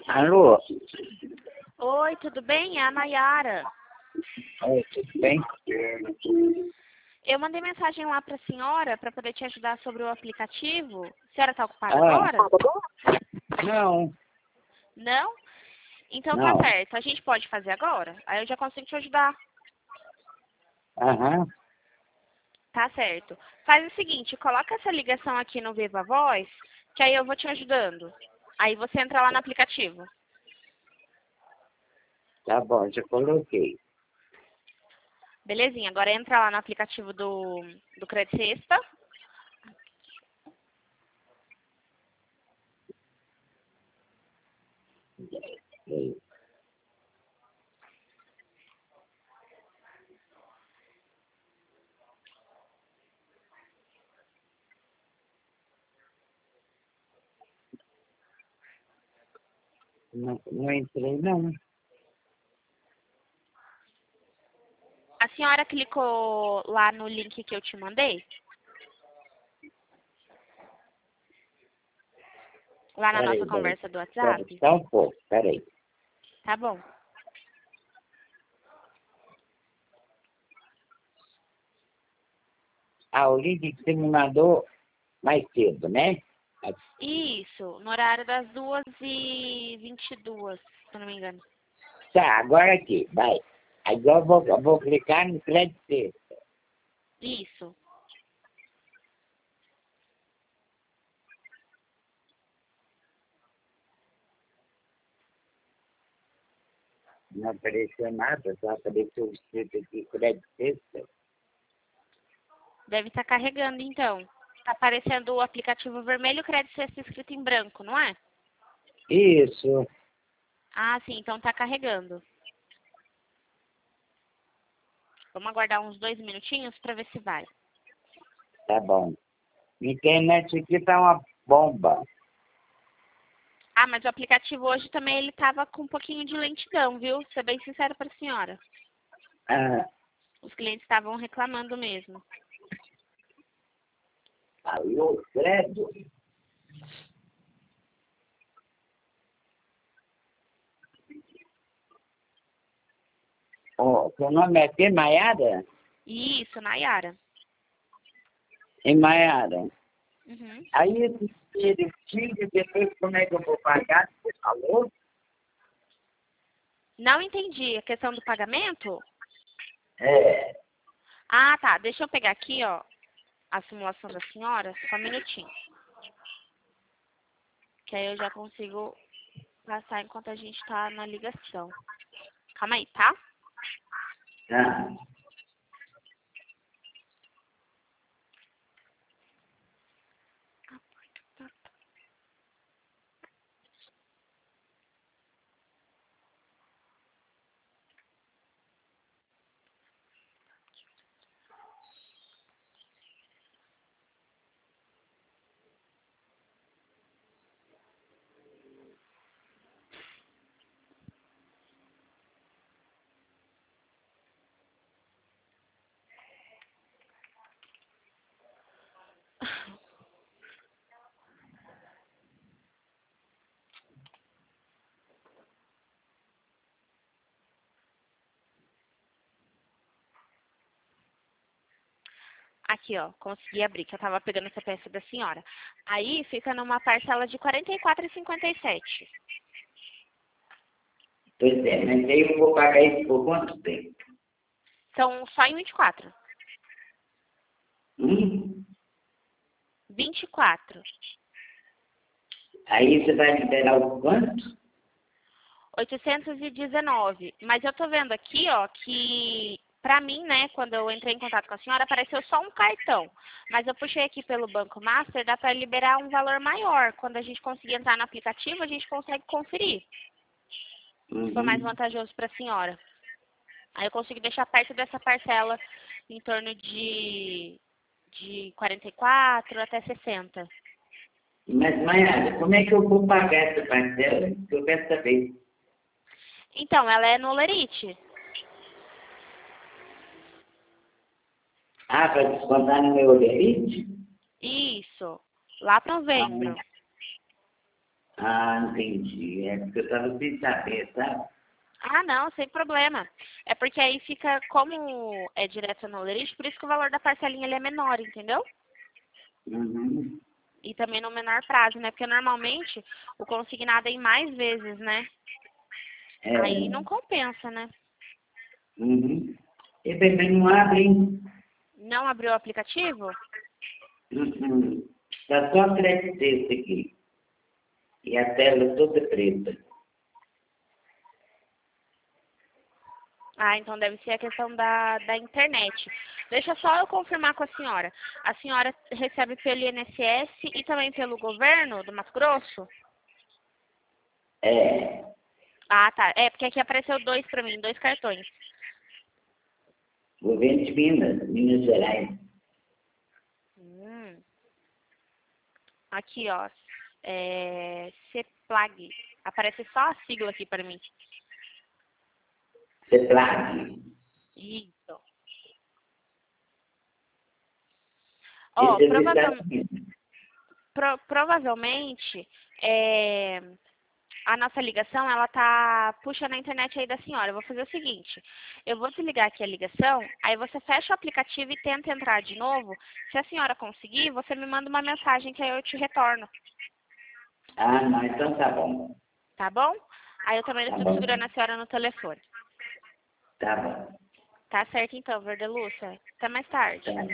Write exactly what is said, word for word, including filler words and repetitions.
Alô? Oi, tudo bem? É a Nayara. Oi, tudo bem? Eu mandei mensagem lá para a senhora para poder te ajudar sobre o aplicativo. A senhora está ocupada Ah, agora? não, Não? Então tá não. certo. A gente pode fazer agora? Aí eu já consigo te ajudar. Aham. Tá certo. Faz o seguinte, coloca essa ligação aqui no Viva Voz, que aí eu vou te ajudando. Aí você entra lá no aplicativo. Tá bom, já coloquei. Belezinha, agora entra lá no aplicativo do, do Credit Sexta. Não, não entrei, não. A senhora clicou lá no link que eu te mandei? Lá na nossa Peraí, peraí. conversa do Peraí, WhatsApp? só um pouco, peraí. Tá bom. Ah, o link que você me mandou mais cedo, né? Isso, no horário das duas e vinte e duas, se eu não me engano. Tá, agora aqui, vai. Agora eu vou, eu vou clicar no crédito sexta. Isso. Não apareceu nada, só apareceu escrito aqui, crédito sexta. Deve estar carregando, então. Tá aparecendo o aplicativo vermelho, crédito sexta escrito em branco, não é? Isso. Ah, sim, então tá carregando. Vamos aguardar uns dois minutinhos para ver se vai. Tá bom. Internet aqui tá uma bomba. Ah, mas o aplicativo hoje também ele tava com um pouquinho de lentidão, viu? Ser bem sincero para a senhora. Ah, Os clientes estavam reclamando mesmo. alô, credo. Ó, seu nome é quem, Maiara? Isso, Nayara. Em Maiara. Uhum. Aí esse direitinho, depois como é que eu vou pagar? Você falou? Não entendi a questão do pagamento? É. Ah, tá. Deixa eu pegar aqui, ó, a simulação da senhora, só um minutinho. Que aí eu já consigo passar enquanto a gente tá na ligação. Calma aí, tá? Ah, Aqui, ó, consegui abrir, que eu tava pegando essa peça da senhora. Aí fica numa parcela de quarenta e quatro reais e cinquenta e sete. pois é, mas aí eu vou pagar isso por quanto tempo? São só em vinte e quatro. Hum? vinte e quatro. Aí você vai liberar o quanto? oitocentos e dezenove. Mas eu tô vendo aqui, ó, que pra mim, né, quando eu entrei em contato com a senhora, apareceu só um cartão. Mas eu puxei aqui pelo Banco Master, dá pra liberar um valor maior. Quando a gente conseguir entrar no aplicativo, a gente consegue conferir. Se for mais Uhum. vantajoso pra senhora. Aí eu consigo deixar perto dessa parcela em torno de, de quarenta e quatro até sessenta. Mas, Maiara, como é que eu vou pagar essa parcela? Que eu quero saber. Então, ela é no Lerite. Ah, para descontar no meu limite? Isso. Lá para Ah, novembro. Ah, entendi. É porque eu estava sem saber, sabe? Ah, não, sem problema. É porque aí fica, como é direto no lerite, por isso que o valor da parcelinha ele é menor, entendeu? Uhum. E também no menor prazo, né? Porque normalmente o consignado é em mais vezes, né? Aí É. não compensa, né? Uhum. E bebê não abre, hein? Não abriu o aplicativo? Uhum. Tá só crédito texto aqui. E a tela toda preta. Ah, então deve ser a questão da, da internet. Deixa só eu confirmar com a senhora. A senhora recebe pelo I N S S e também pelo governo do Mato Grosso? É. Ah, tá. É, porque aqui apareceu dois pra mim, dois cartões. Governo de Minas, Minas Gerais. Hum. Aqui, ó. É, CEPLAG. Aparece só a sigla aqui para mim. CEPLAG. Isso. Ó, Esse é dos provavelmente, Estados Unidos. pro, provavelmente, é, a nossa ligação, ela tá puxando a internet aí da senhora. Eu vou fazer o seguinte, eu vou desligar aqui a ligação, aí você fecha o aplicativo e tenta entrar de novo. Se a senhora conseguir, você me manda uma mensagem que aí eu te retorno, Ah, não, então tá bom. tá bom? Aí eu também Tá fico bom. segurando a senhora no telefone. Tá bom. Tá certo então, Verdelúcia. Até mais tarde. Tá.